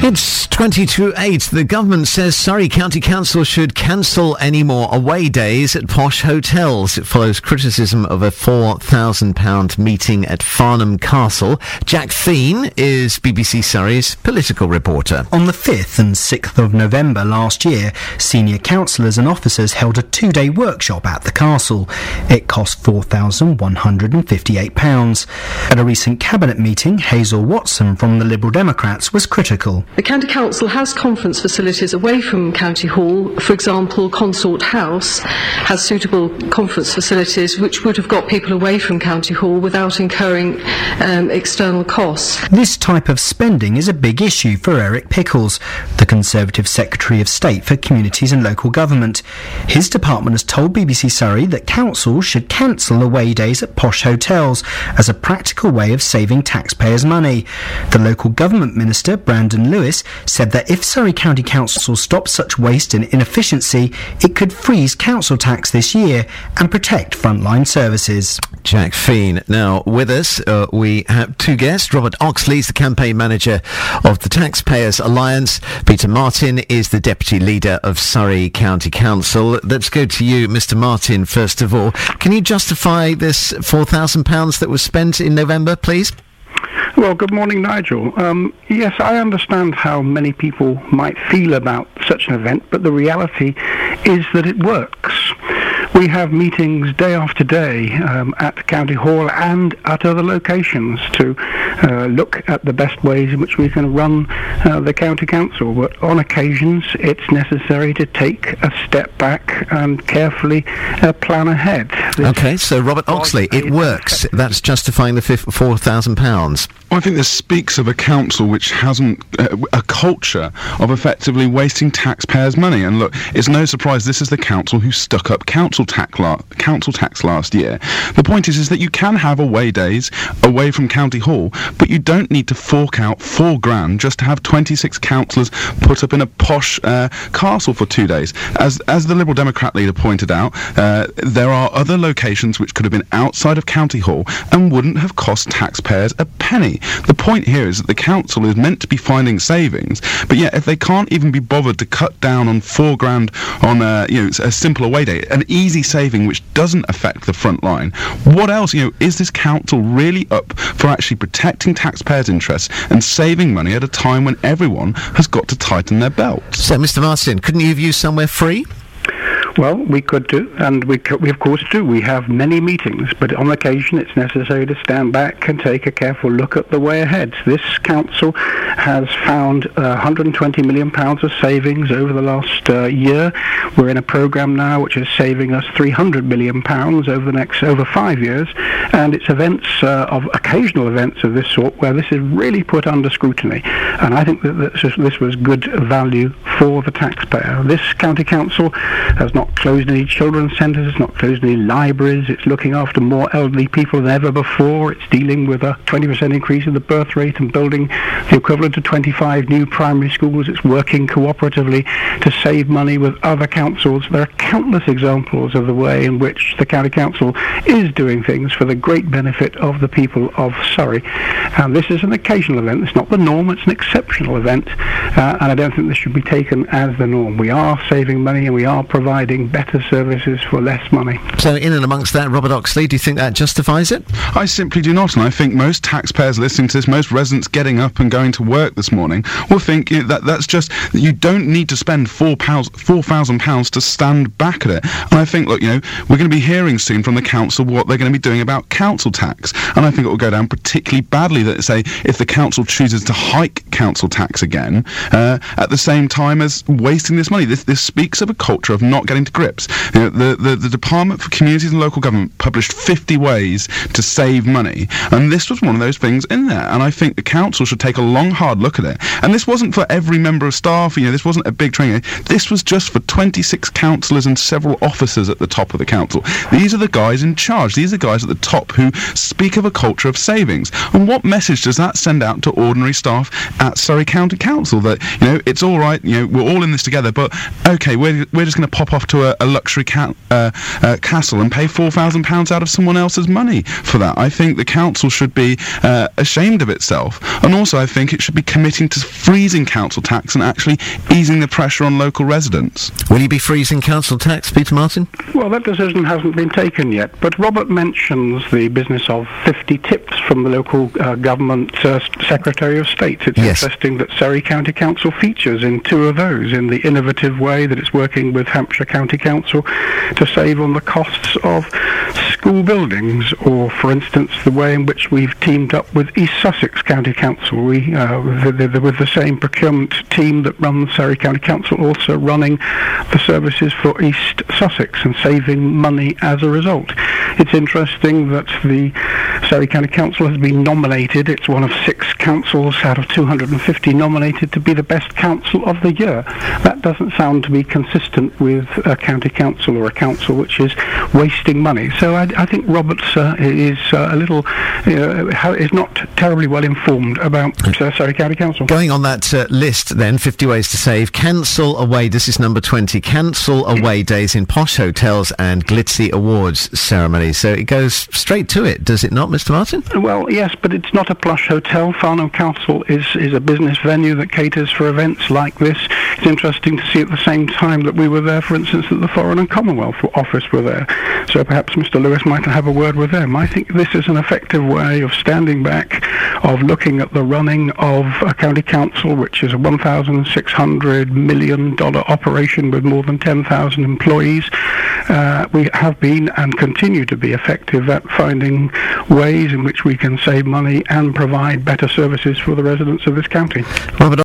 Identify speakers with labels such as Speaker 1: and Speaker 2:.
Speaker 1: It's 8. The government says Surrey County Council should cancel any more away days at posh hotels. It follows criticism of a £4,000 meeting at Farnham Castle. Jack Thien is BBC Surrey's political reporter.
Speaker 2: On the 5th and 6th of November last year, senior councillors and officers held a 2-day workshop at the castle. It cost £4,158. At a recent cabinet meeting, Hazel Watson from the Liberal Democrats was critical.
Speaker 3: The County Council has conference facilities away from County Hall. For example, Consort House has suitable conference facilities which would have got people away from County Hall without incurring external costs.
Speaker 2: This type of spending is a big issue for Eric Pickles, the Conservative Secretary of State for Communities and Local Government. His department has told BBC Surrey that councils should cancel away days at posh hotels as a practical way of saving taxpayers' money. The local government minister, Brandon Lewis, said that if Surrey County Council stops such waste and inefficiency, it could freeze council tax this year and protect frontline services.
Speaker 1: Jack Thien. Now, with us, we have two guests. Robert Oxley is the campaign manager of the Taxpayers Alliance. Peter Martin is the deputy leader of Surrey County Council. Let's go to you, Mr. Martin, first of all. Can you justify this £4,000 that was spent in November, please?
Speaker 4: Well, good morning, Nigel. Yes, I understand how many people might feel about such an event, but the reality is that it works. We have meetings day after day at County Hall and at other locations to look at the best ways in which we can run the County Council. But on occasions, it's necessary to take a step back and carefully plan ahead.
Speaker 1: OK, so Robert Oxley, it works. That's justifying the £4,000.
Speaker 5: Well, I think this speaks of a council which hasn't a culture of effectively wasting taxpayers' money. And look, it's no surprise this is the council who stuck up council tax last year. The point is that you can have away days away from County Hall, but you don't need to fork out £4,000 just to have 26 councillors put up in a posh castle for 2 days. As the Liberal Democrat leader pointed out, there are other locations which could have been outside of County Hall and wouldn't have cost taxpayers a penny. The point here is that the council is meant to be finding savings, but yet if they can't even be bothered to cut down on £4,000 on a simple away day, an easy saving which doesn't affect the front line, what else? Is this council really up for actually protecting taxpayers' interests and saving money at a time when everyone has got to tighten their belts?
Speaker 1: So, Mr. Martin, couldn't you have used somewhere free?
Speaker 4: Well, we could do, and we of course do. We have many meetings, but on occasion it's necessary to stand back and take a careful look at the way ahead. This council has found £120 million of savings over the last year. We're in a programme now which is saving us £300 million over 5 years, and it's occasional events of this sort where this is really put under scrutiny. And I think that this was good value for the taxpayer. This county council has not closed any children's centres, it's not closed any libraries, it's looking after more elderly people than ever before, it's dealing with a 20% increase in the birth rate and building the equivalent of 25 new primary schools, it's working cooperatively to save money with other councils. There are countless examples of the way in which the county council is doing things for the great benefit of the people of Surrey. And this is an occasional event, it's not the norm, it's an exceptional event, and I don't think this should be taken as the norm. We are saving money and we are providing better services for less money.
Speaker 1: So in and amongst that, Robert Oxley, do you think that justifies it?
Speaker 5: I simply do not, and I think most taxpayers listening to this, most residents getting up and going to work this morning will think that's just, you don't need to spend £4,000 to stand back at it. And I think, look, we're going to be hearing soon from the council what they're going to be doing about council tax, and I think it will go down particularly badly that, say, if the council chooses to hike council tax again, at the same time as wasting this money. This speaks of a culture of not getting to grips. The Department for Communities and Local Government published 50 ways to save money, and this was one of those things in there, and I think the council should take a long, hard look at it. And this wasn't for every member of staff, this wasn't a big training. This was just for 26 councillors and several officers at the top of the council. These are the guys in charge. These are the guys at the top who speak of a culture of savings. And what message does that send out to ordinary staff at Surrey County Council? That, it's all right, we're all in this together, but okay, we're just going to pop off to a luxury castle and pay £4,000 out of someone else's money for that. I think the council should be ashamed of itself, and also I think it should be committing to freezing council tax and actually easing the pressure on local residents.
Speaker 1: Will you be freezing council tax, Peter Martin?
Speaker 4: Well, that decision hasn't been taken yet, but Robert mentions the business of 50 tips from the local government Secretary of State. It's interesting that Surrey County Council features in 2 of those, in the innovative way that it's working with Hampshire County Council to save on the costs of school buildings, or, for instance, the way in which we've teamed up with East Sussex County Council. With the same procurement team that runs Surrey County Council, also running the services for East Sussex and saving money as a result. It's interesting that the Surrey County Council has been nominated. It's one of 6 councils out of 250 nominated to be the best council of the year. That doesn't sound to be consistent with a county council or a council which is wasting money. So I think Roberts is a little is not terribly well informed about Surrey County Council.
Speaker 1: Going on that list then, 50 ways to save. Cancel away, this is number 20, cancel away days in posh hotels and glitzy awards ceremonies. So it goes straight to it, does it not, Mr. Martin?
Speaker 4: Well, yes, but it's not a plush hotel. Farnham Castle is a business venue that caters for events like this. It's interesting to see at the same time that we were there, for instance, that the Foreign and Commonwealth Office were there. So perhaps Mr. Lewis might have a word with them. I think this is an effective way of standing back, of looking at the running of a county council, which is a $1,600 million operation with more than 10,000 employees. We have been and continue to be effective at finding ways in which we can save money and provide better services for the residents of this county.
Speaker 1: Robert